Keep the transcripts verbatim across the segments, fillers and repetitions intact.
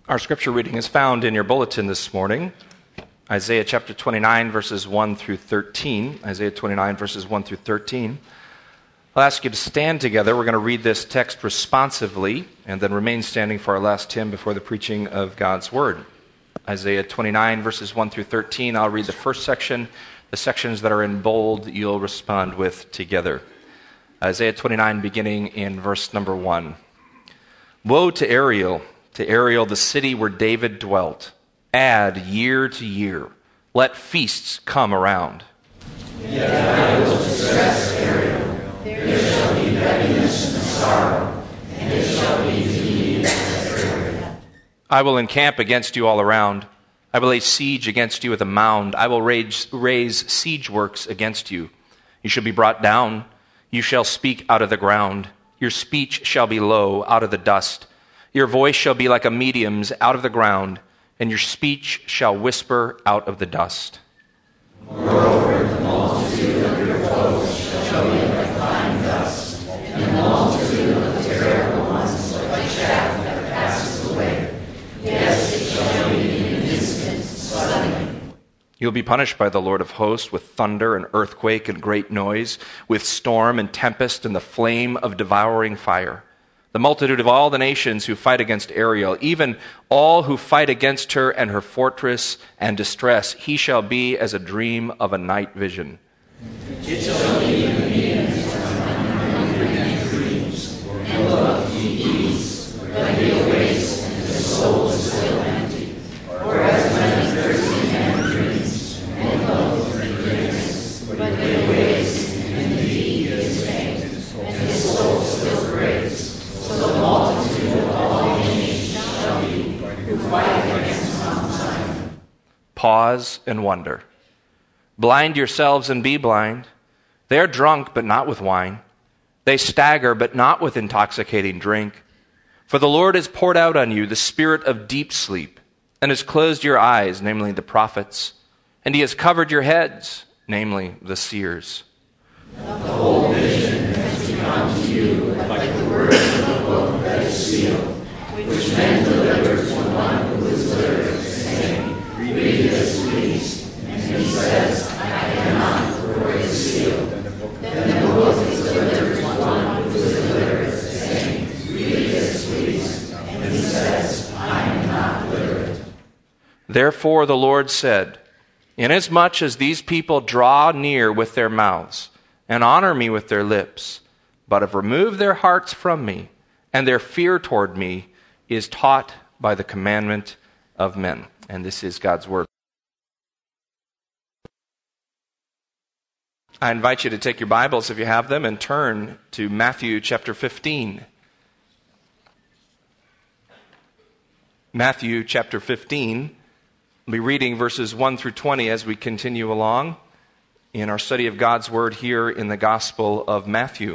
Our scripture reading is found in your bulletin this morning, Isaiah chapter twenty-nine, verses one through thirteen. Isaiah twenty-nine, verses one through thirteen. I'll ask you to stand together. We're going to read this text responsively and then remain standing for our last hymn before the preaching of God's Word. Isaiah twenty-nine, verses one through thirteen. I'll read the first section. The sections that are in bold, you'll respond with together. Isaiah twenty-nine, beginning in verse number one. Woe to Ariel, to Ariel, the city where David dwelt. Add year to year. Let feasts come around. Yet I will distress Ariel. There shall be heaviness and sorrow, and it shall be to me as Ariel. I will encamp against you all around. I will lay siege against you with a mound. I will raise, raise siege works against you. You shall be brought down. You shall speak out of the ground. Your speech shall be low, out of the dust. Your voice shall be like a medium's out of the ground, and your speech shall whisper out of the dust. Moreover, the multitude of your foes shall be like fine dust, and the multitude of the terrible ones like chaff that passes away. Yes, it shall be in an instant, suddenly. You'll be punished by the Lord of hosts with thunder and earthquake and great noise, with storm and tempest and the flame of devouring fire. The multitude of all the nations who fight against Ariel, even all who fight against her and her fortress and distress, he shall be as a dream of a night vision. It shall be in the meetings of my hungry and dreams, and look, he eats, but he awakes, and his soul is still empty. For as when a thirsty man dreams, and look, he drinks, but he awakes, and indeed he is faint, and his soul still craves. So the multitude of all nations shall be, who fight against Mount Zion. Pause and wonder. Blind yourselves and be blind. They are drunk, but not with wine. They stagger, but not with intoxicating drink. For the Lord has poured out on you the spirit of deep sleep, and has closed your eyes, namely the prophets, and he has covered your heads, namely the seers. The whole vision has become to you like the words of a book that is sealed, which men deliver to one who is literate, saying, read this, please. And he says, I cannot, for it is sealed. Then the book is delivered to one who is illiterate, saying, read this, please. And he says, I am not literate. Therefore the Lord said, inasmuch as these people draw near with their mouths, and honor me with their lips, but have removed their hearts from me, and their fear toward me is taught by the commandment of men. And this is God's word. I invite you to take your Bibles, if you have them, and turn to Matthew chapter fifteen. Matthew chapter fifteen. We'll be reading verses one through twenty as we continue along in our study of God's Word here in the Gospel of Matthew.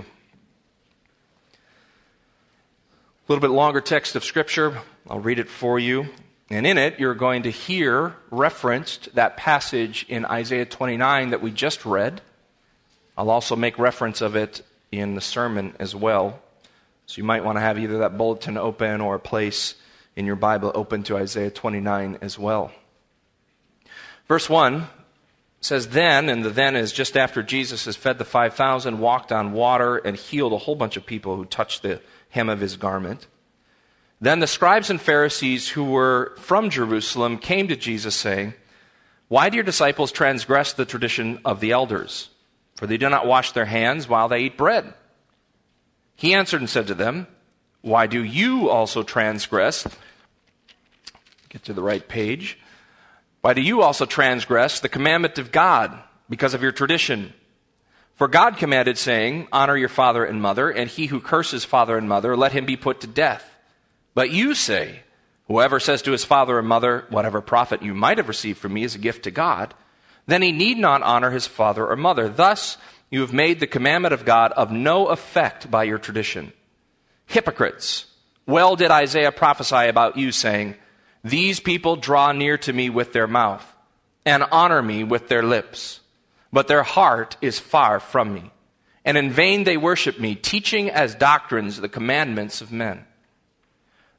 A little bit longer text of Scripture. I'll read it for you. And in it, you're going to hear referenced that passage in Isaiah twenty-nine that we just read. I'll also make reference of it in the sermon as well. So you might want to have either that bulletin open or a place in your Bible open to Isaiah twenty-nine as well. Verse one says, then, and the then is just after Jesus has fed the five thousand, walked on water, and healed a whole bunch of people who touched the hem of his garment. Then the scribes and Pharisees who were from Jerusalem came to Jesus saying, why do your disciples transgress the tradition of the elders? For they do not wash their hands while they eat bread. He answered and said to them, why do you also transgress? Get to the right page. Why do you also transgress the commandment of God because of your tradition? For God commanded, saying, honor your father and mother, and he who curses father and mother, let him be put to death. But you say, whoever says to his father or mother, whatever profit you might have received from me is a gift to God, then he need not honor his father or mother. Thus you have made the commandment of God of no effect by your tradition. Hypocrites, well did Isaiah prophesy about you, saying, these people draw near to me with their mouth, and honor me with their lips, but their heart is far from me. And in vain they worship me, teaching as doctrines the commandments of men.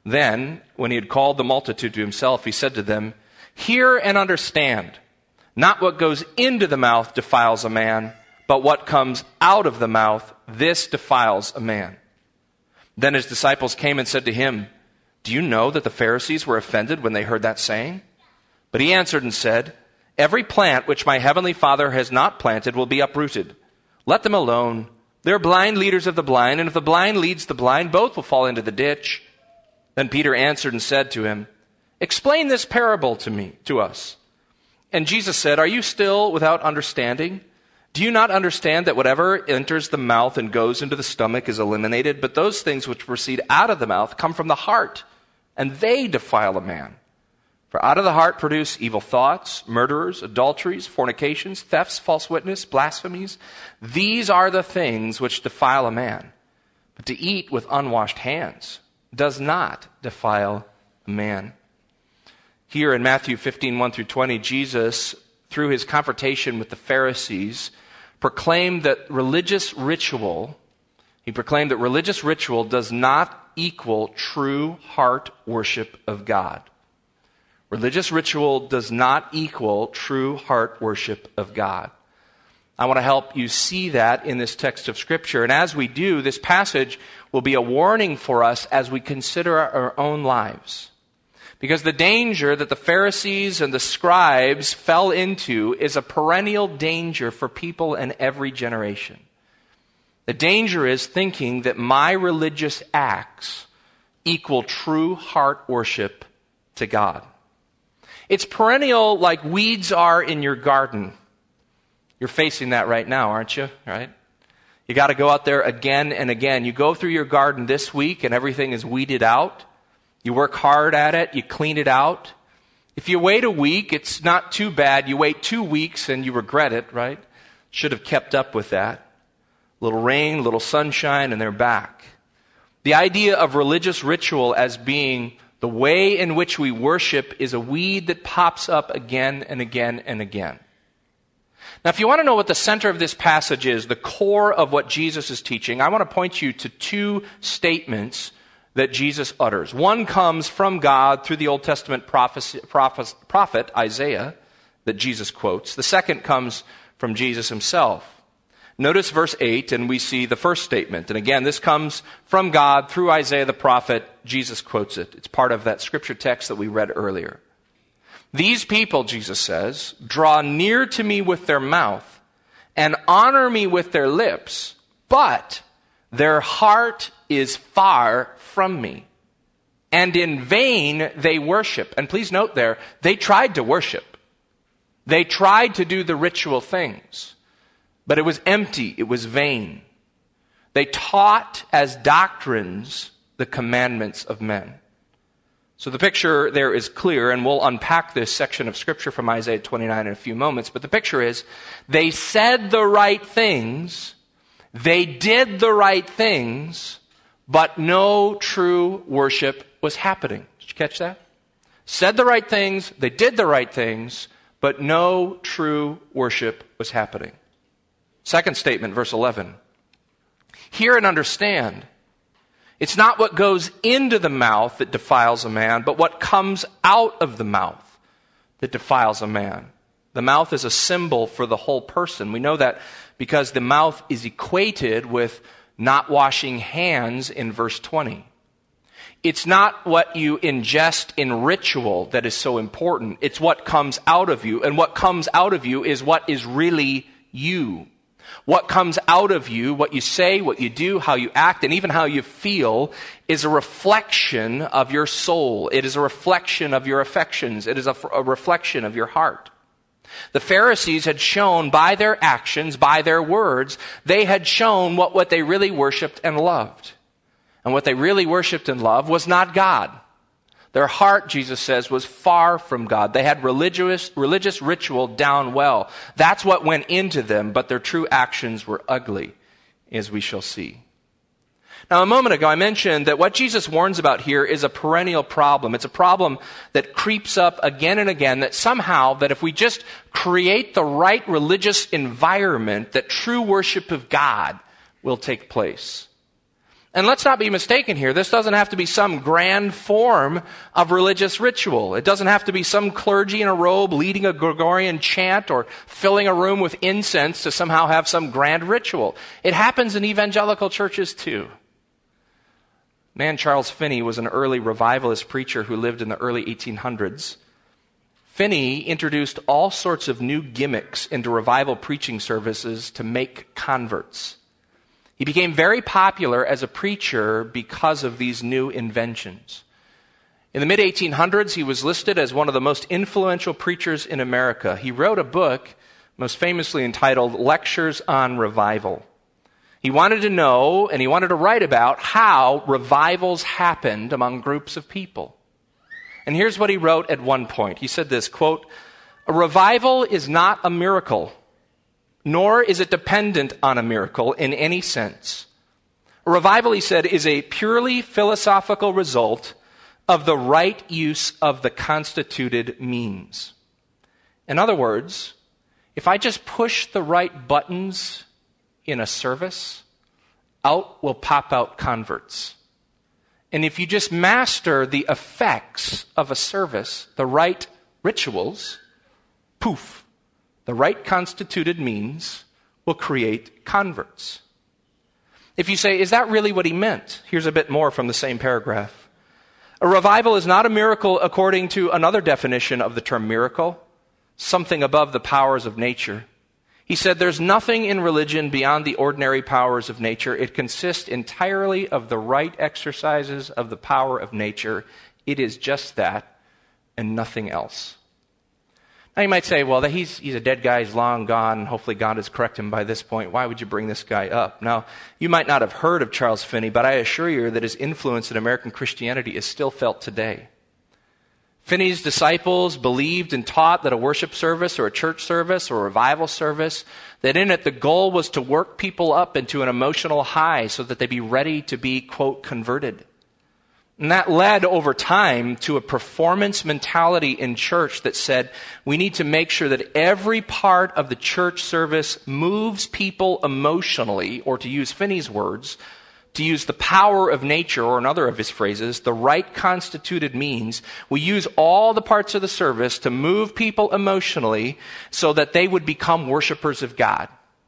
Then, when he had called the multitude to himself, he said to them, "Hear and understand. Not what goes into the mouth defiles a man, but what comes out of the mouth, this defiles a man." Then his disciples came and said to him, "Do you know that the Pharisees were offended when they heard that saying?" But he answered and said, "Every plant which my heavenly Father has not planted will be uprooted. Let them alone. They are blind leaders of the blind, and if the blind leads the blind, both will fall into the ditch." Then Peter answered and said to him, "Explain this parable to me, to us." And Jesus said, "Are you still without understanding? Do you not understand that whatever enters the mouth and goes into the stomach is eliminated, but those things which proceed out of the mouth come from the heart, and they defile a man? For out of the heart produce evil thoughts, murderers, adulteries, fornications, thefts, false witness, blasphemies. These are the things which defile a man. But to eat with unwashed hands does not defile a man." Here in Matthew fifteen, one through twenty, Jesus, through his confrontation with the Pharisees, proclaimed that religious ritual, he proclaimed that religious ritual does not equal true heart worship of God. Religious ritual does not equal true heart worship of God. I want to help you see that in this text of Scripture. And as we do, this passage will be a warning for us as we consider our own lives. Because the danger that the Pharisees and the scribes fell into is a perennial danger for people in every generation. The danger is thinking that my religious acts equal true heart worship to God. It's perennial like weeds are in your garden. You're facing that right now, aren't you? Right? You got to go out there again and again. You go through your garden this week and everything is weeded out. You work hard at it. You clean it out. If you wait a week, it's not too bad. You wait two weeks and you regret it, right? Should have kept up with that. Little rain, little sunshine, and they're back. The idea of religious ritual as being the way in which we worship is a weed that pops up again and again and again. Now, if you want to know what the center of this passage is, the core of what Jesus is teaching, I want to point you to two statements that Jesus utters. One comes from God through the Old Testament prophecy, prophet, prophet Isaiah that Jesus quotes. The second comes from Jesus himself. Notice verse eight, and we see the first statement. And again, this comes from God through Isaiah the prophet. Jesus quotes it. It's part of that scripture text that we read earlier. "These people," Jesus says, "draw near to me with their mouth and honor me with their lips, but their heart is far from me. And in vain they worship." And please note there, they tried to worship. They tried to do the ritual things, but it was empty. It was vain. They taught as doctrines the commandments of men. So the picture there is clear, and we'll unpack this section of Scripture from Isaiah twenty-nine in a few moments. But the picture is, they said the right things, they did the right things, but no true worship was happening. Did you catch that? Said the right things, they did the right things, but no true worship was happening. Second statement, verse eleven. "Hear and understand. It's not what goes into the mouth that defiles a man, but what comes out of the mouth that defiles a man." The mouth is a symbol for the whole person. We know that because the mouth is equated with not washing hands in verse twenty. It's not what you ingest in ritual that is so important. It's what comes out of you. And what comes out of you is what is really you. What comes out of you, what you say, what you do, how you act, and even how you feel is a reflection of your soul. It is a reflection of your affections. It is a, a reflection of your heart. The Pharisees had shown by their actions, by their words, they had shown what, what they really worshiped and loved. And what they really worshiped and loved was not God. Their heart, Jesus says, was far from God. They had religious, religious ritual down well. That's what went into them, but their true actions were ugly, as we shall see. Now, a moment ago, I mentioned that what Jesus warns about here is a perennial problem. It's a problem that creeps up again and again, that somehow, that if we just create the right religious environment, that true worship of God will take place. And let's not be mistaken here. This doesn't have to be some grand form of religious ritual. It doesn't have to be some clergy in a robe leading a Gregorian chant or filling a room with incense to somehow have some grand ritual. It happens in evangelical churches too. Man Charles Finney was an early revivalist preacher who lived in the early eighteen hundreds. Finney introduced all sorts of new gimmicks into revival preaching services to make converts. He became very popular as a preacher because of these new inventions. In the mid eighteen hundreds, he was listed as one of the most influential preachers in America. He wrote a book, most famously entitled Lectures on Revival. He wanted to know, and he wanted to write about, how revivals happened among groups of people. And here's what he wrote at one point. He said this, quote, "A revival is not a miracle, nor is it dependent on a miracle in any sense. A revival," he said, "is a purely philosophical result of the right use of the constituted means." In other words, if I just push the right buttons in a service, out will pop out converts. And if you just master the effects of a service, the right rituals, poof, the right constituted means will create converts. If you say, is that really what he meant? Here's a bit more from the same paragraph. A revival is not a miracle according to another definition of the term miracle, something above the powers of nature. He said, there's nothing in religion beyond the ordinary powers of nature. It consists entirely of the right exercises of the power of nature. It is just that and nothing else. Now you might say, well, he's, he's a dead guy, he's long gone, hopefully God has corrected him by this point. Why would you bring this guy up? Now, you might not have heard of Charles Finney, but I assure you that his influence in American Christianity is still felt today. Finney's disciples believed and taught that a worship service or a church service or a revival service, that in it the goal was to work people up into an emotional high so that they'd be ready to be, quote, converted. And that led over time to a performance mentality in church that said we need to make sure that every part of the church service moves people emotionally, or to use Finney's words, to use the power of nature, or another of his phrases, the right constituted means. We use all the parts of the service to move people emotionally so that they would become worshipers of God.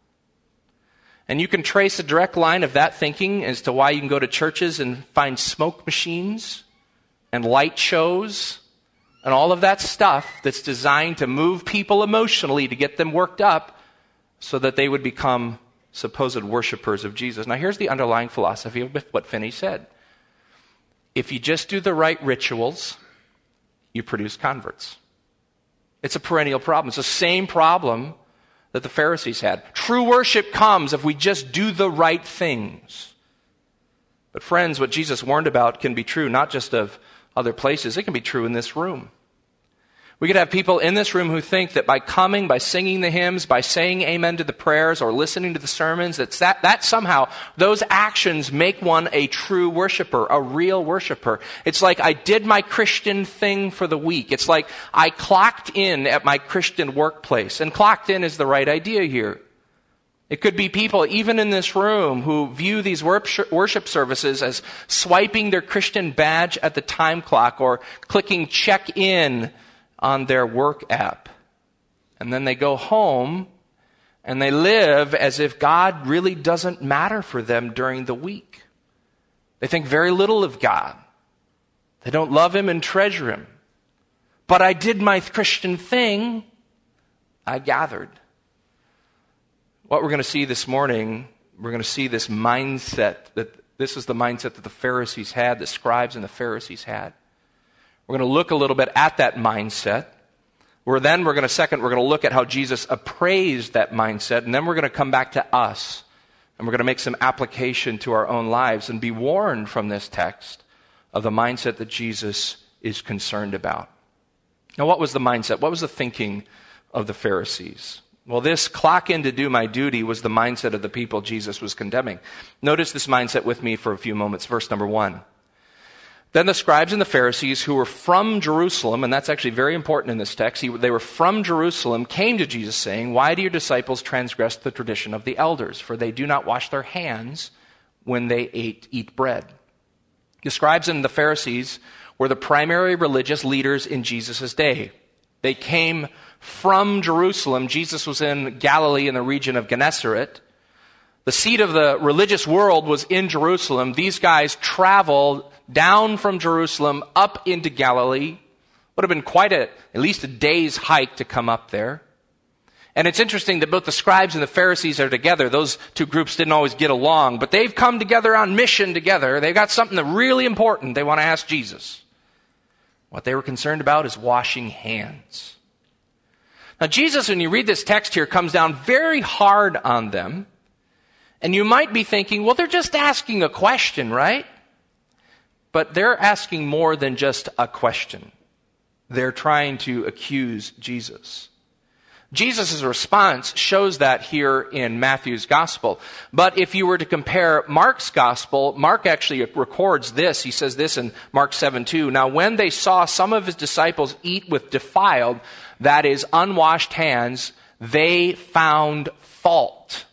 And you can trace a direct line of that thinking as to why you can go to churches and find smoke machines and light shows and all of that stuff that's designed to move people emotionally to get them worked up so that they would become supposed worshipers of Jesus. Now here's the underlying philosophy of what Finney said. If you just do the right rituals, you produce converts. It's a perennial problem. It's the same problem that the Pharisees had. True worship comes if we just do the right things. But friends, what Jesus warned about can be true not just of other places. It can be true in this room. We could have people in this room who think that by coming, by singing the hymns, by saying amen to the prayers, or listening to the sermons, that's that, that somehow, those actions make one a true worshiper, a real worshiper. It's like I did my Christian thing for the week. It's like I clocked in at my Christian workplace. And clocked in is the right idea here. It could be people, even in this room, who view these worship services as swiping their Christian badge at the time clock or clicking check in on their work app. And then they go home and they live as if God really doesn't matter for them during the week. They think very little of God. They don't love Him and treasure Him. But I did my Christian thing. I gathered. What we're going to see this morning, we're going to see this mindset, that this is the mindset that the Pharisees had, the scribes and the Pharisees had. We're going to look a little bit at that mindset. We're then, we're going to second, we're going to look at how Jesus appraised that mindset. And then we're going to come back to us. And we're going to make some application to our own lives and be warned from this text of the mindset that Jesus is concerned about. Now, what was the mindset? What was the thinking of the Pharisees? Well, this clock in to do my duty was the mindset of the people Jesus was condemning. Notice this mindset with me for a few moments. Verse number one. Then the scribes and the Pharisees, who were from Jerusalem, and that's actually very important in this text, they were from Jerusalem, came to Jesus saying, why do your disciples transgress the tradition of the elders? For they do not wash their hands when they ate, eat bread. The scribes and the Pharisees were the primary religious leaders in Jesus' day. They came from Jerusalem. Jesus was in Galilee in the region of Gennesaret. The seat of the religious world was in Jerusalem. These guys traveled down from Jerusalem up into Galilee. Would have been quite a, at least a day's hike to come up there. And it's interesting that both the scribes and the Pharisees are together. Those two groups didn't always get along, but they've come together on mission together. They've got something that really important they want to ask Jesus. What they were concerned about is washing hands. Now Jesus, when you read this text here, comes down very hard on them. And you might be thinking, well, they're just asking a question, right? But they're asking more than just a question. They're trying to accuse Jesus. Jesus' response shows that here in Matthew's gospel. But if you were to compare Mark's gospel, Mark actually records this. He says this in Mark seven two. Now when they saw some of his disciples eat with defiled, that is, unwashed hands, they found fault.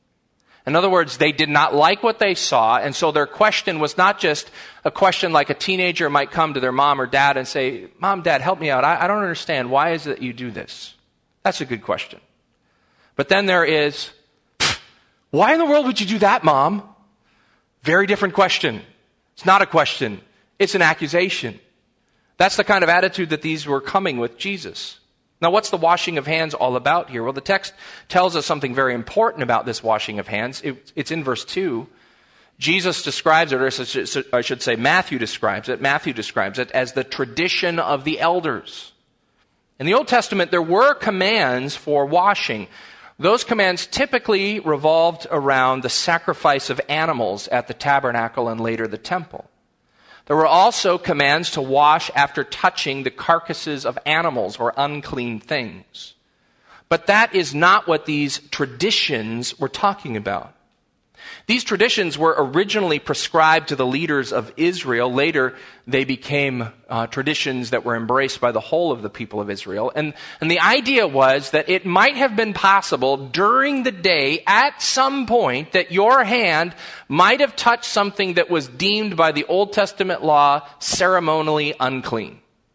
In other words, they did not like what they saw, and so their question was not just a question like a teenager might come to their mom or dad and say, Mom, Dad, help me out. I, I don't understand. Why is it that you do this? That's a good question. But then there is, why in the world would you do that, Mom? Very different question. It's not a question. It's an accusation. That's the kind of attitude that these were coming with Jesus. Now, what's the washing of hands all about here? Well, the text tells us something very important about this washing of hands. It, it's in verse two. Jesus describes it, or I should say Matthew describes it. Matthew describes it as the tradition of the elders. In the Old Testament, there were commands for washing. Those commands typically revolved around the sacrifice of animals at the tabernacle and later the temple. There were also commands to wash after touching the carcasses of animals or unclean things. But that is not what these traditions were talking about. These traditions were originally prescribed to the leaders of Israel. Later, they became uh, traditions that were embraced by the whole of the people of Israel. And, and the idea was that it might have been possible during the day at some point that your hand might have touched something that was deemed by the Old Testament law ceremonially unclean.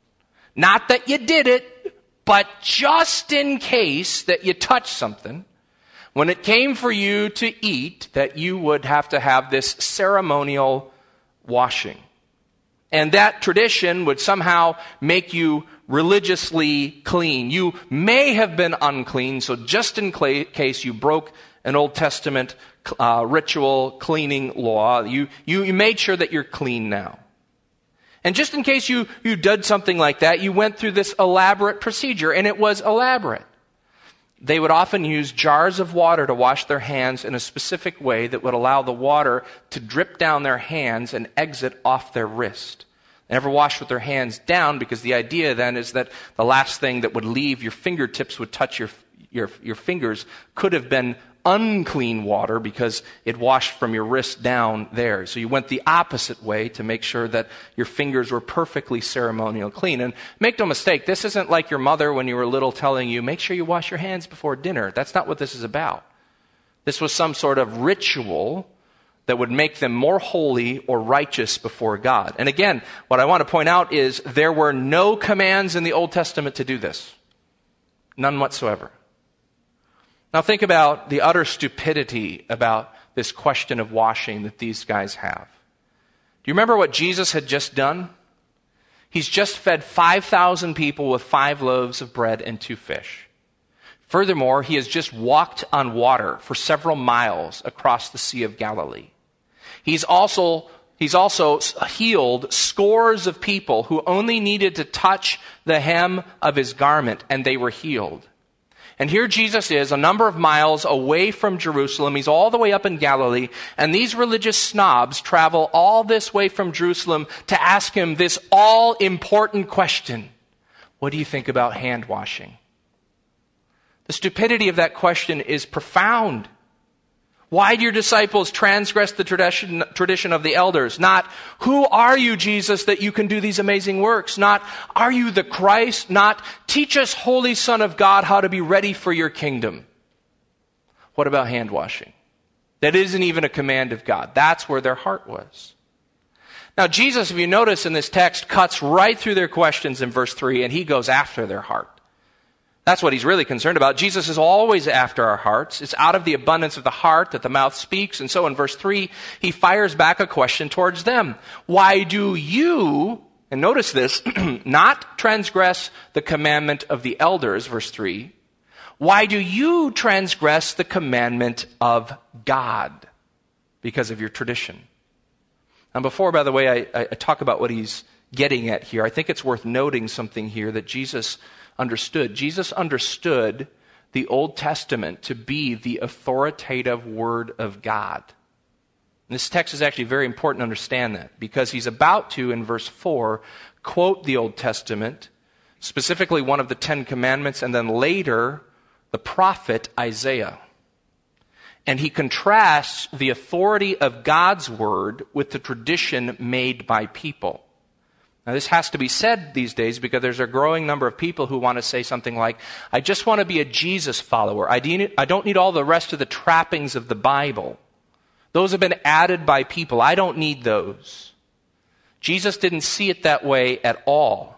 Not that you did it, but just in case that you touched something, when it came for you to eat, that you would have to have this ceremonial washing. And that tradition would somehow make you religiously clean. You may have been unclean, so just in case you broke an Old Testament uh, ritual cleaning law, you, you, you made sure that you're clean now. And just in case you, you did something like that, you went through this elaborate procedure, and it was elaborate. They would often use jars of water to wash their hands in a specific way that would allow the water to drip down their hands and exit off their wrist. They never wash with their hands down because the idea then is that the last thing that would leave your fingertips would touch your, your, your fingers could have been unclean water because it washed from your wrist down there. So you went the opposite way to make sure that your fingers were perfectly ceremonial clean. And make no mistake, this isn't like your mother when you were little telling you, make sure you wash your hands before dinner. That's not what this is about. This was some sort of ritual that would make them more holy or righteous before God. And again, what I want to point out is there were no commands in the Old Testament to do this. None whatsoever. Now think about the utter stupidity about this question of washing that these guys have. Do you remember what Jesus had just done? He's just fed five thousand people with five loaves of bread and two fish. Furthermore, he has just walked on water for several miles across the Sea of Galilee. He's also, he's also healed scores of people who only needed to touch the hem of his garment and they were healed. And here Jesus is, a number of miles away from Jerusalem. He's all the way up in Galilee. And these religious snobs travel all this way from Jerusalem to ask him this all-important question. What do you think about hand washing? The stupidity of that question is profound. Why do your disciples transgress the tradition, tradition of the elders? Not, who are you, Jesus, that you can do these amazing works? Not, are you the Christ? Not, teach us, Holy Son of God, how to be ready for your kingdom. What about hand washing? that isn't even a command of God. That's where their heart was. Now, Jesus, if you notice in this text, cuts right through their questions in verse three, and he goes after their heart. That's what he's really concerned about. Jesus is always after our hearts. It's out of the abundance of the heart that the mouth speaks. And so in verse three, he fires back a question towards them. Why do you, and notice this, not transgress the commandment of the elders, verse three, why do you transgress the commandment of God? Because of your tradition. And before, by the way, I, I talk about what he's getting at here, I think it's worth noting something here that Jesus understood. Jesus understood the Old Testament to be the authoritative Word of God. And this text is actually very important to understand that, because he's about to, in verse four, quote the Old Testament, specifically one of the Ten Commandments, and then later the prophet Isaiah. And he contrasts the authority of God's Word with the tradition made by people. Now, this has to be said these days because there's a growing number of people who want to say something like, I just want to be a Jesus follower. I don't need all the rest of the trappings of the Bible. Those have been added by people. I don't need those. Jesus didn't see it that way at all.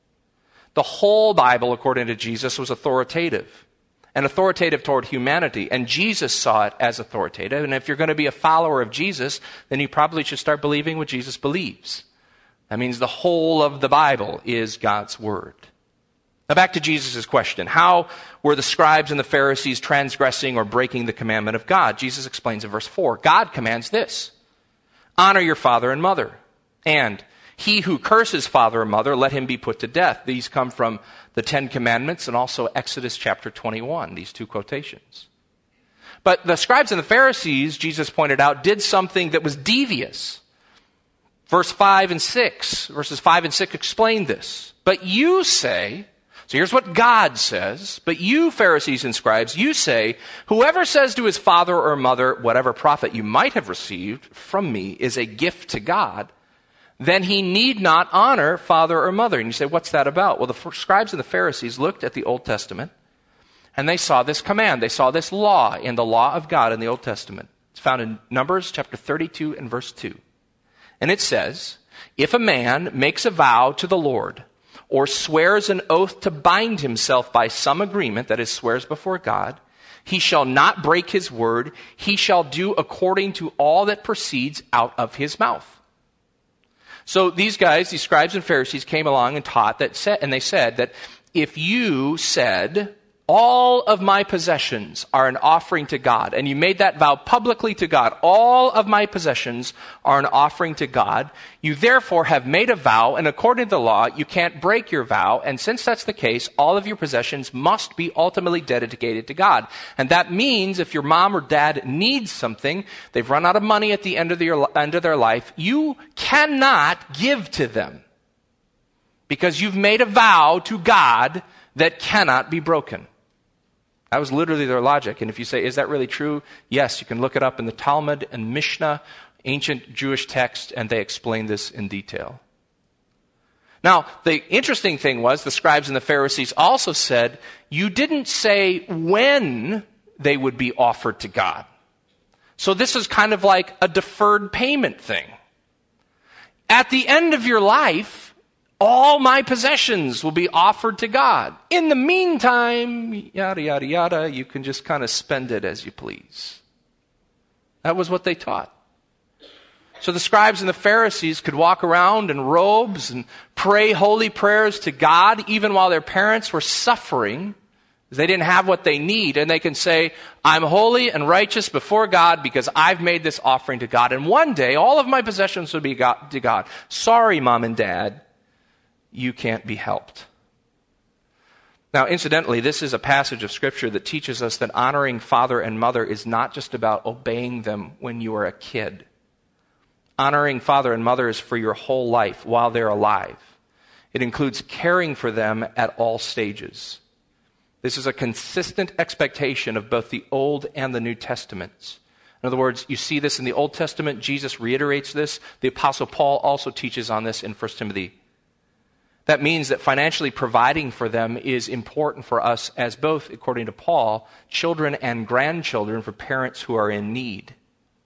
The whole Bible, according to Jesus, was authoritative. And authoritative toward humanity. And Jesus saw it as authoritative. And if you're going to be a follower of Jesus, then you probably should start believing what Jesus believes. That means the whole of the Bible is God's Word. Now back to Jesus' question. How were the scribes and the Pharisees transgressing or breaking the commandment of God? Jesus explains in verse four. God commands this. Honor your father and mother. And he who curses father or mother, let him be put to death. These come from the Ten Commandments and also Exodus chapter twenty-one, these two quotations. But the scribes and the Pharisees, Jesus pointed out, did something that was devious. Verse five and six, verses five and six explain this. But you say, so here's what God says, but you Pharisees and scribes, you say, whoever says to his father or mother, whatever profit you might have received from me is a gift to God, then he need not honor father or mother. And you say, what's that about? Well, the scribes and the Pharisees looked at the Old Testament and they saw this command. They saw this law in the law of God in the Old Testament. It's found in Numbers chapter thirty-two and verse two. And it says, if a man makes a vow to the Lord or swears an oath to bind himself by some agreement, that is, swears before God, he shall not break his word. He shall do according to all that proceeds out of his mouth. So these guys, these scribes and Pharisees, came along and taught that, said, and they said that if you said, all of my possessions are an offering to God, and you made that vow publicly to God, all of my possessions are an offering to God, you therefore have made a vow, and according to the law, you can't break your vow, and since that's the case, all of your possessions must be ultimately dedicated to God. And that means if your mom or dad needs something, they've run out of money at the end of their, end of their life, you cannot give to them. Because you've made a vow to God that cannot be broken. That was literally their logic. And if you say, is that really true? Yes, you can look it up in the Talmud and Mishnah, ancient Jewish text, and they explain this in detail. Now, the interesting thing was the scribes and the Pharisees also said, you didn't say when they would be offered to God. So this is kind of like a deferred payment thing. At the end of your life, all my possessions will be offered to God. In the meantime, yada, yada, yada, you can just kind of spend it as you please. That was what they taught. So the scribes and the Pharisees could walk around in robes and pray holy prayers to God even while their parents were suffering. They didn't have what they need. And they can say, I'm holy and righteous before God because I've made this offering to God. And one day, all of my possessions will be to God. Sorry, mom and dad. You can't be helped. Now, incidentally, this is a passage of Scripture that teaches us that honoring father and mother is not just about obeying them when you are a kid. Honoring father and mother is for your whole life while they're alive. It includes caring for them at all stages. This is a consistent expectation of both the Old and the New Testaments. In other words, you see this in the Old Testament. Jesus reiterates this. The Apostle Paul also teaches on this in First Timothy. That means that financially providing for them is important for us as both, according to Paul, children and grandchildren for parents who are in need.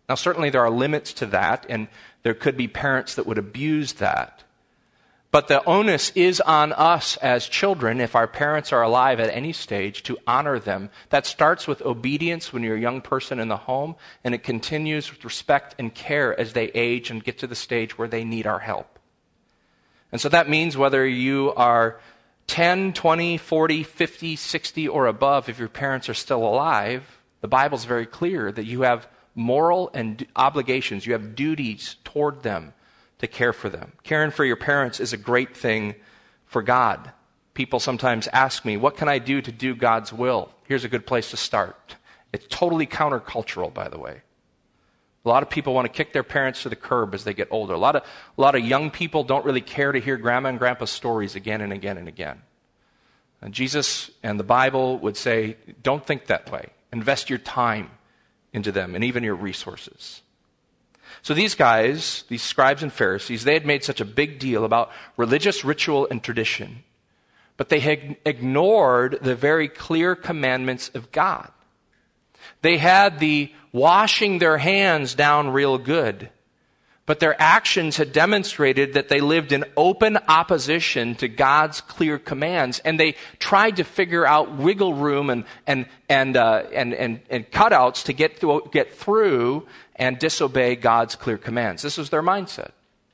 Now, certainly there are limits to that, and there could be parents that would abuse that. But the onus is on us as children, if our parents are alive at any stage, to honor them. That starts with obedience when you're a young person in the home, and it continues with respect and care as they age and get to the stage where they need our help. And so that means whether you are ten, twenty, forty, fifty, sixty, or above, if your parents are still alive, the Bible's very clear that you have moral and obligations, you have duties toward them to care for them. Caring for your parents is a great thing for God. People sometimes ask me, what can I do to do God's will? Here's a good place to start. It's totally countercultural, by the way. A lot of people want to kick their parents to the curb as they get older. A lot of, a lot of young people don't really care to hear grandma and grandpa's stories again and again and again. And Jesus and the Bible would say, don't think that way. Invest your time into them and even your resources. So these guys, these scribes and Pharisees, they had made such a big deal about religious ritual and tradition, but they had ignored the very clear commandments of God. They had the washing their hands down real good, but their actions had demonstrated that they lived in open opposition to God's clear commands, and they tried to figure out wiggle room and and and uh, and, and and cutouts to get through, get through and disobey God's clear commands. This was their mindset.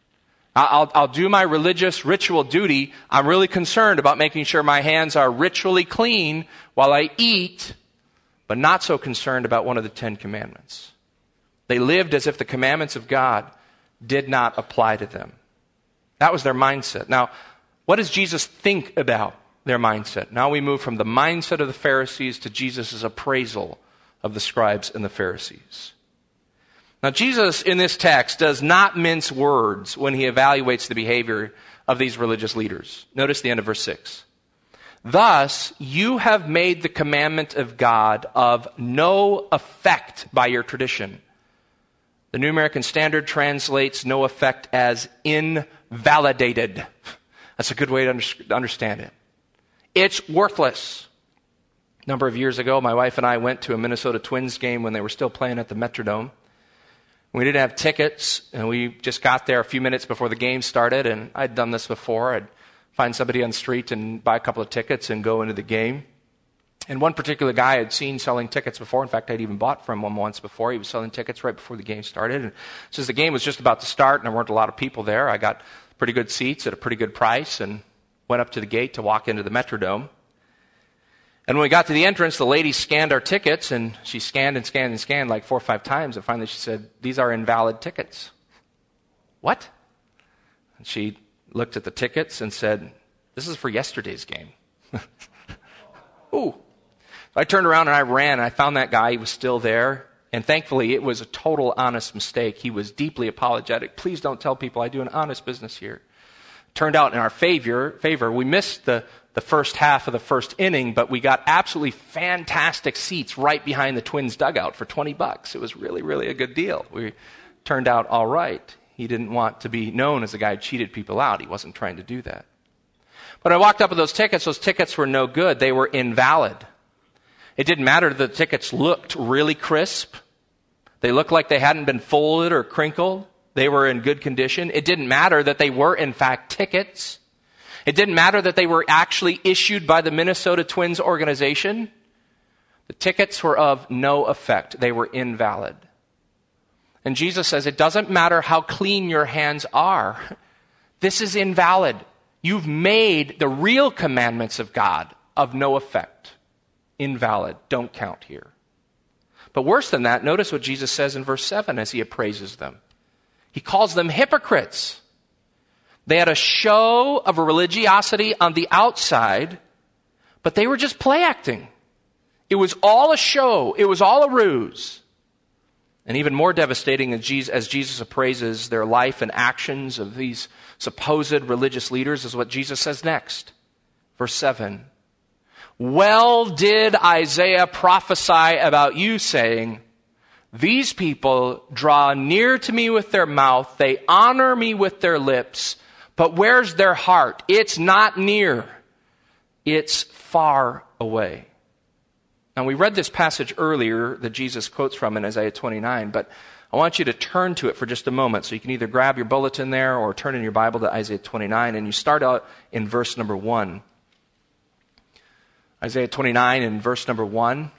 I'll, I'll do my religious ritual duty. I'm really concerned about making sure my hands are ritually clean while I eat, but not so concerned about one of the Ten Commandments. They lived as if the commandments of God did not apply to them. That was their mindset. Now, what does Jesus think about their mindset? Now we move from the mindset of the Pharisees to Jesus' appraisal of the scribes and the Pharisees. Now, Jesus in this text does not mince words when he evaluates the behavior of these religious leaders. Notice the end of verse six. Thus, you have made the commandment of God of no effect by your tradition. The New American Standard translates no effect as invalidated. That's a good way to understand it. It's worthless. A number of years ago, my wife and I went to a Minnesota Twins game when they were still playing at the Metrodome. We didn't have tickets, and we just got there a few minutes before the game started, and I'd done this before. I'd find somebody on the street and buy a couple of tickets and go into the game. And one particular guy I'd seen selling tickets before. In fact, I'd even bought from him once before. He was selling tickets right before the game started. And since the game was just about to start and there weren't a lot of people there, I got pretty good seats at a pretty good price and went up to the gate to walk into the Metrodome. And when we got to the entrance, the lady scanned our tickets, and she scanned and scanned and scanned like four or five times. And finally she said, "These are invalid tickets." What? And she looked at the tickets and said, "This is for yesterday's game." Ooh. I turned around and I ran, and I found that guy. He was still there. And thankfully, it was a total honest mistake. He was deeply apologetic. "Please don't tell people I do an honest business here." Turned out in our favor, favor we missed the, the first half of the first inning, but we got absolutely fantastic seats right behind the Twins dugout for twenty bucks. It was really, really a good deal. We turned out all right. He didn't want to be known as a guy who cheated people out. He wasn't trying to do that. But I walked up with those tickets. Those tickets were no good. They were invalid. It didn't matter that the tickets looked really crisp. They looked like they hadn't been folded or crinkled. They were in good condition. It didn't matter that they were, in fact, tickets. It didn't matter that they were actually issued by the Minnesota Twins organization. The tickets were of no effect. They were invalid. And Jesus says, it doesn't matter how clean your hands are. This is invalid. You've made the real commandments of God of no effect. Invalid. Don't count here. But worse than that, notice what Jesus says in verse seven as he appraises them. He calls them hypocrites. They had a show of a religiosity on the outside, but they were just play acting. It was all a show. It was all a ruse. And even more devastating as Jesus appraises their life and actions of these supposed religious leaders is what Jesus says next. Verse seven. Well did Isaiah prophesy about you, saying, these people draw near to me with their mouth, they honor me with their lips, but where's their heart? It's not near. It's far away. Now, we read this passage earlier that Jesus quotes from in Isaiah twenty-nine, but I want you to turn to it for just a moment. So you can either grab your bulletin there or turn in your Bible to Isaiah twenty-nine, and you start out in verse number one. Isaiah twenty-nine and verse number one.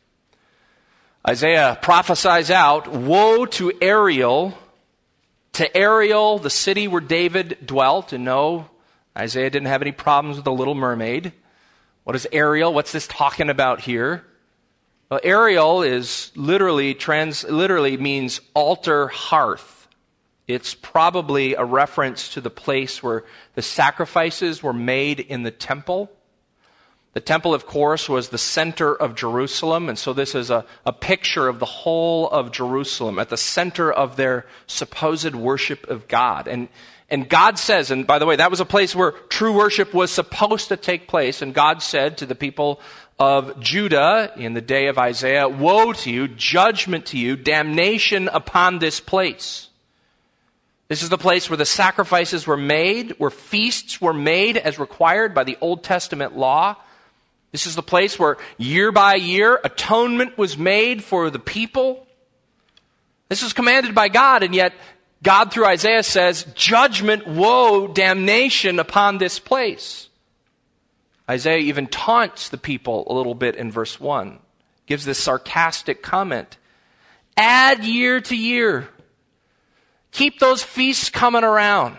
Isaiah prophesies out, woe to Ariel, to Ariel, the city where David dwelt. And no, Isaiah didn't have any problems with the Little Mermaid. What is Ariel? What's this talking about here? Well, Ariel is literally, trans, literally means altar hearth. It's probably a reference to the place where the sacrifices were made in the temple. The temple, of course, was the center of Jerusalem, and so this is a, a picture of the whole of Jerusalem at the center of their supposed worship of God. And, and God says, and by the way, that was a place where true worship was supposed to take place, and God said to the people of Judah in the day of Isaiah, woe to you, judgment to you, damnation upon this place. This is the place where the sacrifices were made, where feasts were made as required by the Old Testament law. This is the place where year by year atonement was made for the people. This was commanded by God, and yet God through Isaiah says, judgment, woe, damnation upon this place. Isaiah even taunts the people a little bit in verse one. Gives this sarcastic comment. Add year to year. Keep those feasts coming around.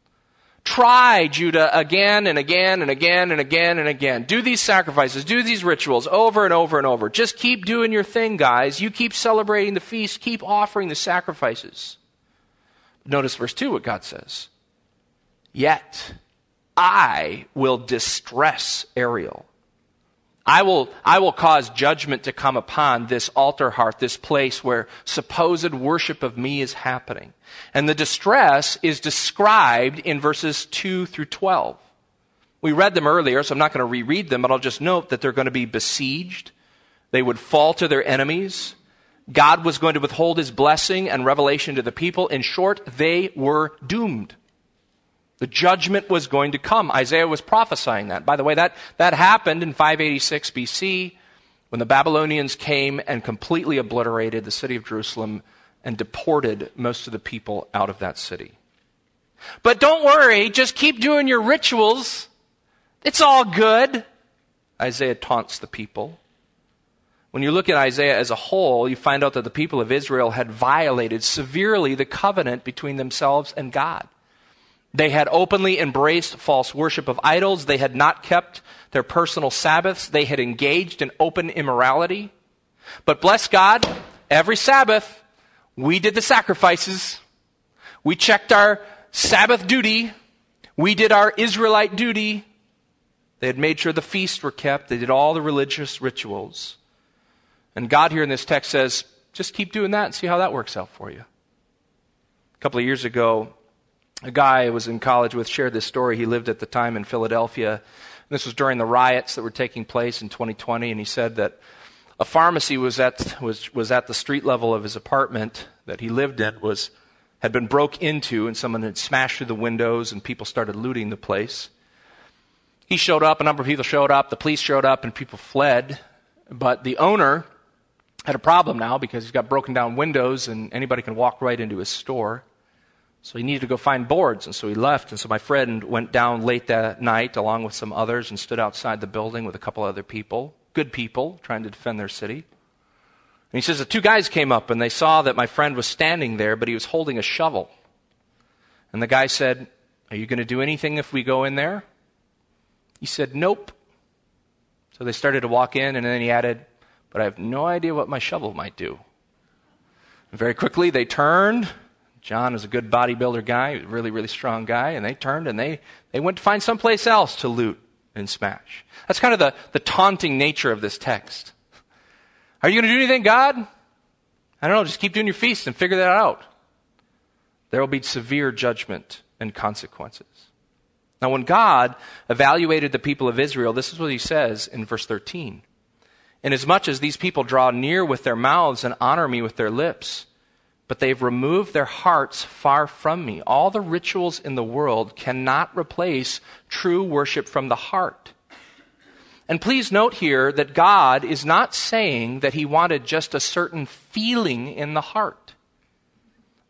Try, Judah, again and again and again and again and again. Do these sacrifices, do these rituals over and over and over. Just keep doing your thing, guys. You keep celebrating the feast. Keep offering the sacrifices. Notice verse two, what God says. Yet I will distress Ariel. I will, I will cause judgment to come upon this altar hearth, this place where supposed worship of me is happening. And the distress is described in verses two through twelve. We read them earlier, so I'm not going to reread them, but I'll just note that they're going to be besieged. They would fall to their enemies. God was going to withhold his blessing and revelation to the people. In short, they were doomed. The judgment was going to come. Isaiah was prophesying that. By the way, that, that happened in five eighty-six B C when the Babylonians came and completely obliterated the city of Jerusalem and deported most of the people out of that city. But don't worry, just keep doing your rituals. It's all good. Isaiah taunts the people. When you look at Isaiah as a whole, you find out that the people of Israel had violated severely the covenant between themselves and God. They had openly embraced false worship of idols. They had not kept their personal Sabbaths. They had engaged in open immorality. But bless God, every Sabbath, we did the sacrifices. We checked our Sabbath duty. We did our Israelite duty. They had made sure the feasts were kept. They did all the religious rituals. And God here in this text says, just keep doing that and see how that works out for you. A couple of years ago, a guy I was in college with shared this story. He lived at the time in Philadelphia. This was during the riots that were taking place in twenty twenty, and he said that a pharmacy was at was was at the street level of his apartment that he lived in was had been broke into, and someone had smashed through the windows, and people started looting the place. He showed up, a number of people showed up, the police showed up, and people fled. But the owner had a problem now because he's got broken down windows, and anybody can walk right into his store. So he needed to go find boards, and so he left. And so my friend went down late that night along with some others and stood outside the building with a couple other people, good people, trying to defend their city. And he says the two guys came up, and they saw that my friend was standing there, but he was holding a shovel. And the guy said, "Are you going to do anything if we go in there?" He said, "Nope." So they started to walk in, and then he added, "But I have no idea what my shovel might do." And very quickly they turned. John is a good bodybuilder guy, a really, really strong guy, and they turned and they, they went to find someplace else to loot and smash. That's kind of the, the taunting nature of this text. Are you going to do anything, God? I don't know, just keep doing your feast and figure that out. There will be severe judgment and consequences. Now, when God evaluated the people of Israel, this is what he says in verse thirteen. "Inasmuch as these people draw near with their mouths and honor me with their lips, but they've removed their hearts far from me." All the rituals in the world cannot replace true worship from the heart. And please note here that God is not saying that he wanted just a certain feeling in the heart.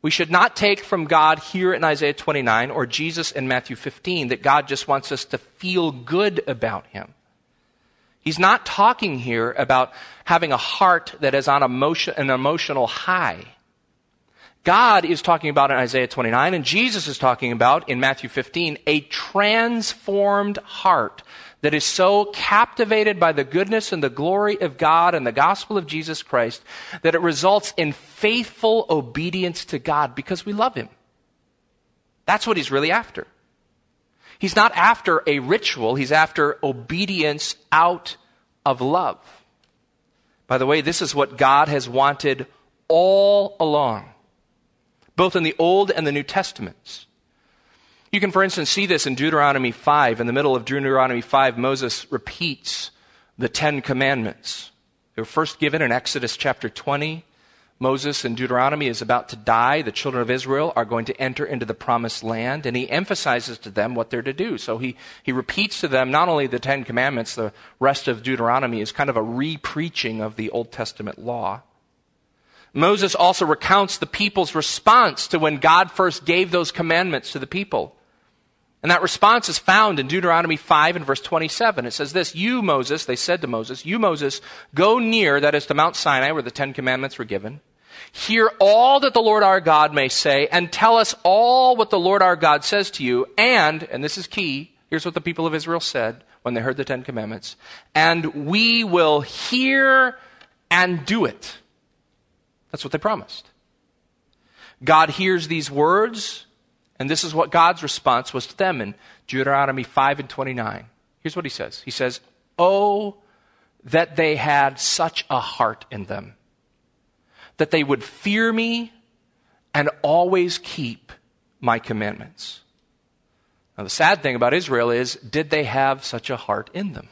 We should not take from God here in Isaiah twenty-nine or Jesus in Matthew fifteen that God just wants us to feel good about him. He's not talking here about having a heart that is on emotion, an emotional high. God is talking about in Isaiah twenty-nine, and Jesus is talking about in Matthew fifteen, a transformed heart that is so captivated by the goodness and the glory of God and the gospel of Jesus Christ that it results in faithful obedience to God because we love him. That's what he's really after. He's not after a ritual. He's after obedience out of love. By the way, this is what God has wanted all along, both in the Old and the New Testaments. You can, for instance, see this in Deuteronomy five. In the middle of Deuteronomy five, Moses repeats the Ten Commandments. They were first given in Exodus chapter twenty. Moses in Deuteronomy is about to die. The children of Israel are going to enter into the promised land, and he emphasizes to them what they're to do. So he, he repeats to them not only the Ten Commandments, the rest of Deuteronomy is kind of a re-preaching of the Old Testament law. Moses also recounts the people's response to when God first gave those commandments to the people. And that response is found in Deuteronomy five and verse twenty-seven. It says this, "You, Moses," they said to Moses, "You, Moses, go near," that is to Mount Sinai where the Ten Commandments were given, "hear all that the Lord our God may say, and tell us all what the Lord our God says to you. And," and this is key, here's what the people of Israel said when they heard the Ten Commandments, "and we will hear and do it." That's what they promised. God hears these words, and this is what God's response was to them in Deuteronomy five and twenty-nine. Here's what he says. He says, "Oh, that they had such a heart in them, that they would fear me and always keep my commandments." Now, the sad thing about Israel is, did they have such a heart in them?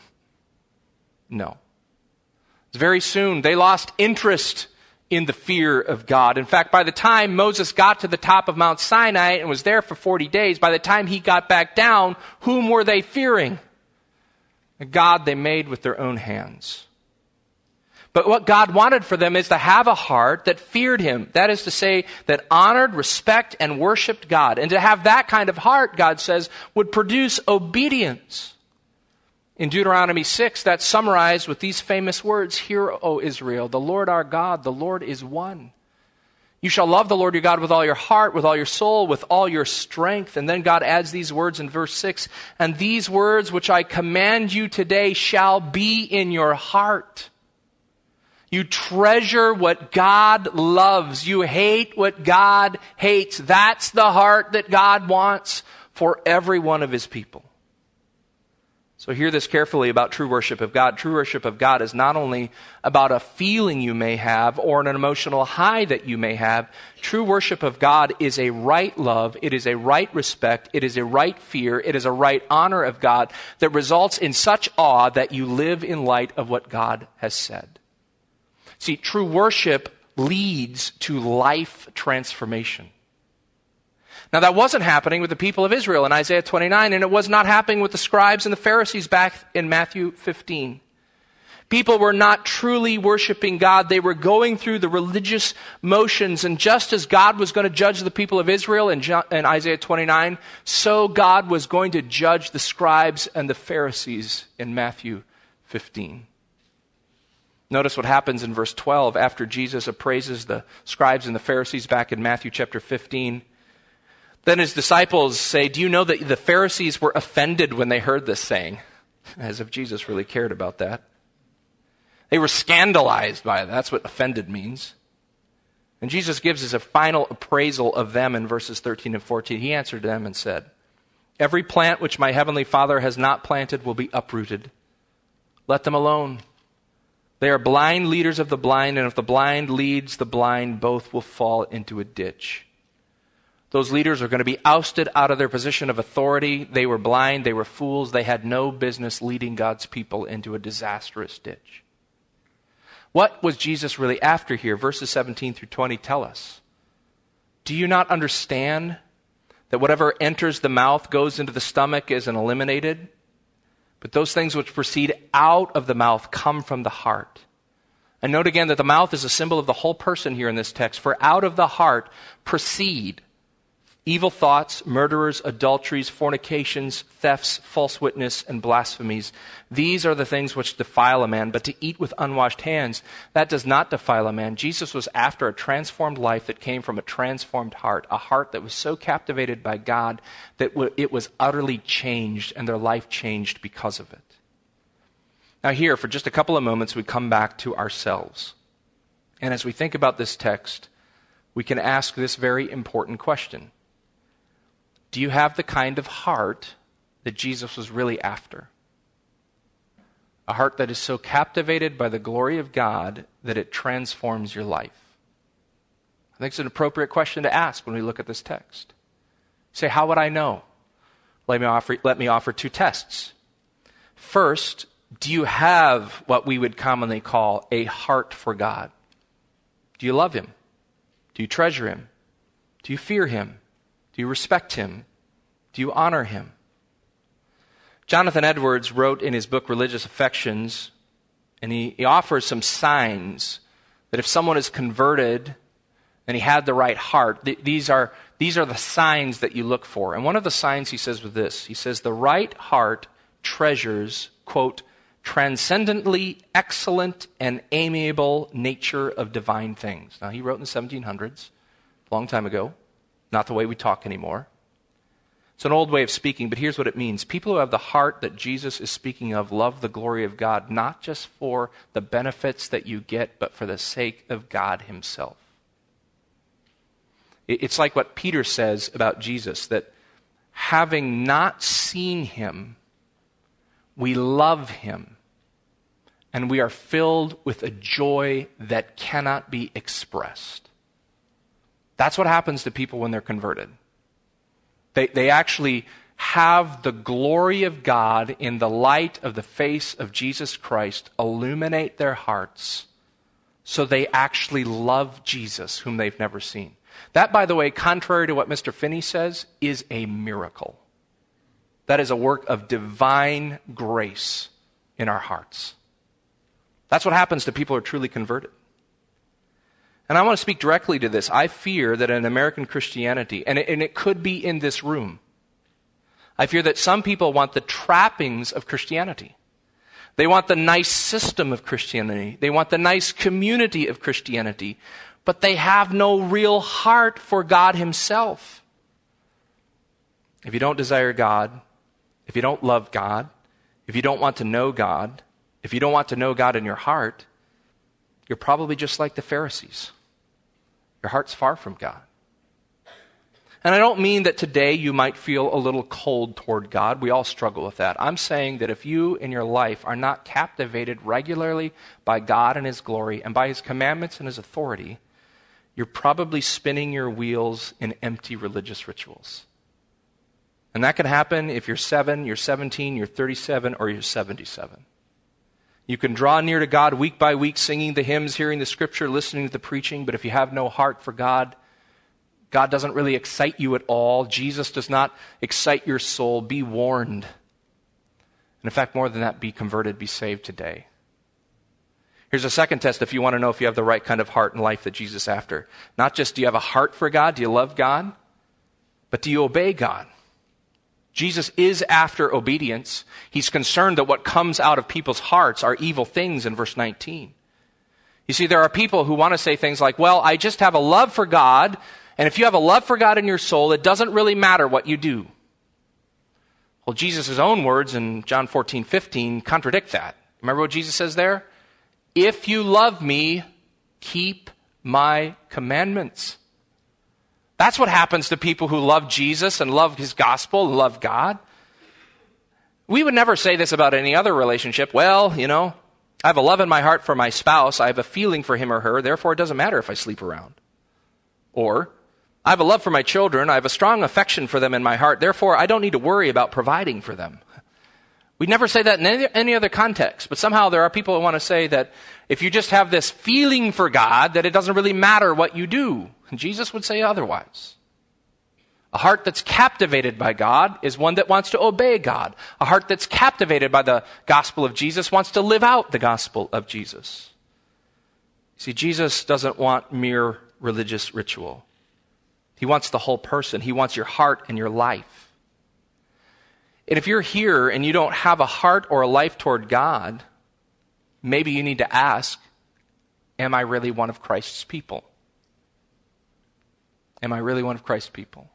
No. Very soon, they lost interest in the fear of God. In fact, by the time Moses got to the top of Mount Sinai and was there for forty days, by the time he got back down, whom were they fearing? A God they made with their own hands. But what God wanted for them is to have a heart that feared him. That is to say, that honored, respect, and worshiped God. And to have that kind of heart, God says, would produce obedience. In Deuteronomy six, that's summarized with these famous words, "Hear, O Israel, the Lord our God, the Lord is one. You shall love the Lord your God with all your heart, with all your soul, with all your strength." And then God adds these words in verse six, "And these words which I command you today shall be in your heart." You treasure what God loves. You hate what God hates. That's the heart that God wants for every one of his people. So hear this carefully about true worship of God. True worship of God is not only about a feeling you may have or an emotional high that you may have. True worship of God is a right love. It is a right respect. It is a right fear. It is a right honor of God that results in such awe that you live in light of what God has said. See, true worship leads to life transformation. Now, that wasn't happening with the people of Israel in Isaiah twenty-nine, and it was not happening with the scribes and the Pharisees back in Matthew fifteen. People were not truly worshiping God. They were going through the religious motions, and just as God was going to judge the people of Israel in, in Isaiah twenty-nine, so God was going to judge the scribes and the Pharisees in Matthew fifteen. Notice what happens in verse twelve after Jesus appraises the scribes and the Pharisees back in Matthew chapter fifteen. Then his disciples say, "Do you know that the Pharisees were offended when they heard this saying?" As if Jesus really cared about that. They were scandalized by it. That's what offended means. And Jesus gives us a final appraisal of them in verses thirteen and fourteen. He answered them and said, "Every plant which my heavenly Father has not planted will be uprooted. Let them alone. They are blind leaders of the blind, and if the blind leads the blind, both will fall into a ditch." Those leaders are going to be ousted out of their position of authority. They were blind. They were fools. They had no business leading God's people into a disastrous ditch. What was Jesus really after here? Verses seventeen through twenty tell us. Do you not understand that whatever enters the mouth goes into the stomach is eliminated? But those things which proceed out of the mouth come from the heart. And note again that the mouth is a symbol of the whole person here in this text. For out of the heart proceed evil thoughts, murderers, adulteries, fornications, thefts, false witness, and blasphemies. These are the things which defile a man, but to eat with unwashed hands, that does not defile a man. Jesus was after a transformed life that came from a transformed heart, a heart that was so captivated by God that it was utterly changed, and their life changed because of it. Now here, for just a couple of moments, we come back to ourselves. And as we think about this text, we can ask this very important question. Do you have the kind of heart that Jesus was really after? A heart that is so captivated by the glory of God that it transforms your life. I think it's an appropriate question to ask when we look at this text. Say, how would I know? Let me offer, let me offer two tests. First, do you have what we would commonly call a heart for God? Do you love Him? Do you treasure Him? Do you fear Him? Do you respect Him? Do you honor Him? Jonathan Edwards wrote in his book Religious Affections, and he, he offers some signs that if someone is converted and he had the right heart, th- these are these are the signs that you look for. And one of the signs he says was this. He says, the right heart treasures, quote, transcendently excellent and amiable nature of divine things. Now, he wrote in the seventeen hundreds, a long time ago. Not the way we talk anymore. It's an old way of speaking, but here's what it means. People who have the heart that Jesus is speaking of love the glory of God, not just for the benefits that you get, but for the sake of God Himself. It's like what Peter says about Jesus, that having not seen Him, we love Him, and we are filled with a joy that cannot be expressed. That's what happens to people when they're converted. They, they actually have the glory of God in the light of the face of Jesus Christ illuminate their hearts, so they actually love Jesus, whom they've never seen. That, by the way, contrary to what Mister Finney says, is a miracle. That is a work of divine grace in our hearts. That's what happens to people who are truly converted. And I want to speak directly to this. I fear that in American Christianity, and it, and it could be in this room, I fear that some people want the trappings of Christianity. They want the nice system of Christianity. They want the nice community of Christianity. But they have no real heart for God Himself. If you don't desire God, if you don't love God, if you don't want to know God, if you don't want to know God in your heart, you're probably just like the Pharisees. Your heart's far from God. And I don't mean that today you might feel a little cold toward God. We all struggle with that. I'm saying that if you in your life are not captivated regularly by God and His glory and by His commandments and His authority, you're probably spinning your wheels in empty religious rituals. And that can happen if you're seven, you're seventeen, you're thirty-seven, or you're seventy-seven. You can draw near to God week by week, singing the hymns, hearing the scripture, listening to the preaching, but if you have no heart for God, God doesn't really excite you at all. Jesus does not excite your soul. Be warned. And in fact, more than that, be converted, be saved today. Here's a second test if you want to know if you have the right kind of heart and life that Jesus is after. Not just do you have a heart for God, do you love God, but do you obey God? Jesus is after obedience. He's concerned that what comes out of people's hearts are evil things in verse nineteen. You see, there are people who want to say things like, well, I just have a love for God, and if you have a love for God in your soul, it doesn't really matter what you do. Well, Jesus' own words in John fourteen fifteen contradict that. Remember what Jesus says there? If you love me, keep my commandments. That's what happens to people who love Jesus and love His gospel and love God. We would never say this about any other relationship. Well, you know, I have a love in my heart for my spouse. I have a feeling for him or her. Therefore, it doesn't matter if I sleep around. Or, I have a love for my children. I have a strong affection for them in my heart. Therefore, I don't need to worry about providing for them. We'd never say that in any, any other context. But somehow there are people who want to say that if you just have this feeling for God, that it doesn't really matter what you do. And Jesus would say otherwise. A heart that's captivated by God is one that wants to obey God. A heart that's captivated by the gospel of Jesus wants to live out the gospel of Jesus. See, Jesus doesn't want mere religious ritual. He wants the whole person. He wants your heart and your life. And if you're here and you don't have a heart or a life toward God, maybe you need to ask, am I really one of Christ's people? Am I really one of Christ's people?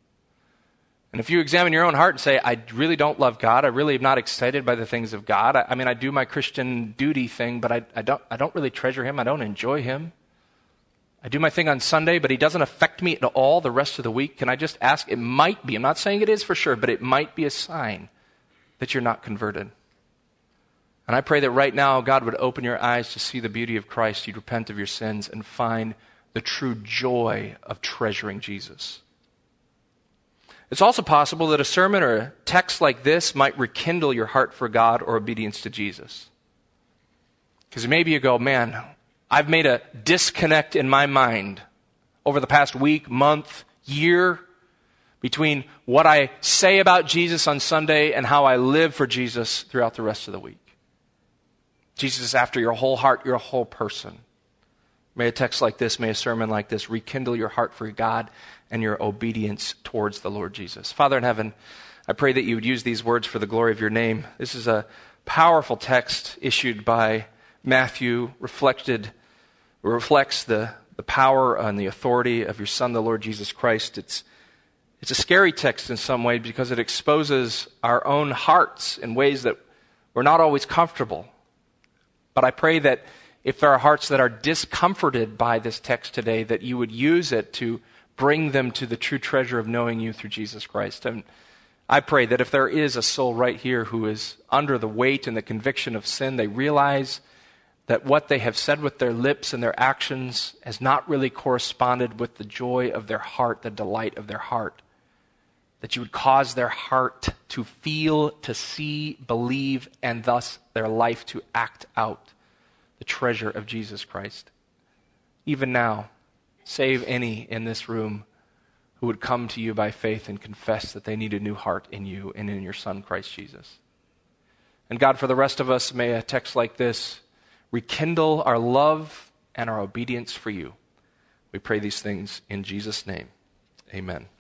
And if you examine your own heart and say, I really don't love God, I really am not excited by the things of God. I, I mean, I do my Christian duty thing, but I, I don't I don't really treasure Him. I don't enjoy Him. I do my thing on Sunday, but He doesn't affect me at all the rest of the week. Can I just ask? It might be, I'm not saying it is for sure, but it might be a sign that you're not converted. And I pray that right now God would open your eyes to see the beauty of Christ. You'd repent of your sins and find the true joy of treasuring Jesus. It's also possible that a sermon or a text like this might rekindle your heart for God or obedience to Jesus. Because maybe you go, man, I've made a disconnect in my mind over the past week, month, year, between what I say about Jesus on Sunday and how I live for Jesus throughout the rest of the week. Jesus is after your whole heart, your whole person. May a text like this, may a sermon like this rekindle your heart for God and your obedience towards the Lord Jesus. Father in heaven, I pray that you would use these words for the glory of your name. This is a powerful text issued by Matthew, reflected, reflects the, the power and the authority of your Son, the Lord Jesus Christ. It's, it's a scary text in some way because it exposes our own hearts in ways that we're not always comfortable. But I pray that if there are hearts that are discomforted by this text today, that you would use it to bring them to the true treasure of knowing you through Jesus Christ. And I pray that if there is a soul right here who is under the weight and the conviction of sin, they realize that what they have said with their lips and their actions has not really corresponded with the joy of their heart, the delight of their heart. That you would cause their heart to feel, to see, believe, and thus their life to act out the treasure of Jesus Christ. Even now, save any in this room who would come to you by faith and confess that they need a new heart in you and in your Son, Christ Jesus. And God, for the rest of us, may a text like this rekindle our love and our obedience for you. We pray these things in Jesus' name. Amen.